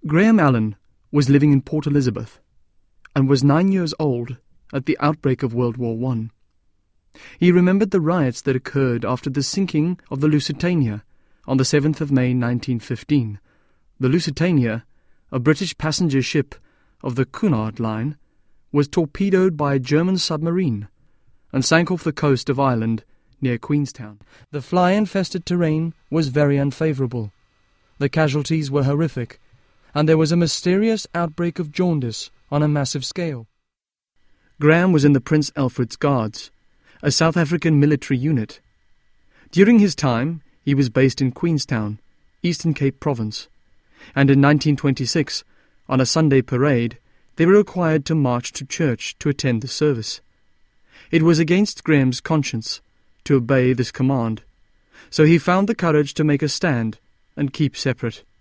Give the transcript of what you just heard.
Graham Allen was living in Port Elizabeth and was 9 years old at the outbreak of World War I. He remembered the riots that occurred after the sinking of the Lusitania on the 7th of May 1915. The Lusitania, a British passenger ship of the Cunard Line, was torpedoed by a German submarine and sank off the coast of Ireland near Queenstown. The fly-infested terrain was very unfavourable. The casualties were horrific, and there was a mysterious outbreak of jaundice on a massive scale. Graham was in the Prince Alfred's Guards, a South African military unit. During his time, he was based in Queenstown, Eastern Cape Province, and in 1926, on a Sunday parade, they were required to march to church to attend the service. It was against Graham's conscience to obey this command, so he found the courage to make a stand and keep separate.